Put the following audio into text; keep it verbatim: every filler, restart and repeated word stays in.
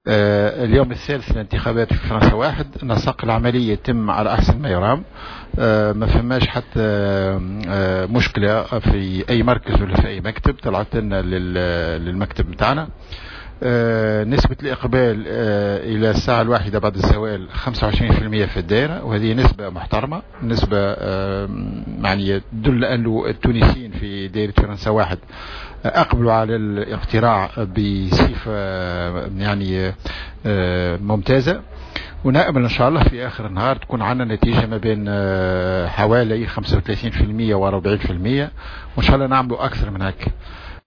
آه اليوم الثالث للانتخابات في فرنسا واحد، نسق العملية يتم على أحسن ما يرام. آه ما فماش حتى آه مشكلة في أي مركز ولا في أي مكتب. طلعت لنا للمكتب متاعنا. آه نسبة الإقبال آه إلى الساعة الواحدة بعد الزوال خمسة وعشرين بالمئة في الدائرة، وهذه نسبة محترمة، نسبة آه يعني تدل أن التونسيين في دائرة فرنسا واحد آه أقبلوا على الاقتراع بصفة آه يعني آه ممتازة. ونأمل إن شاء الله في آخر النهار تكون عندنا نتيجة ما بين حوالي خمسة وثلاثين بالمئة و أربعين بالمئة، وإن شاء الله نعملوا أكثر من هيك.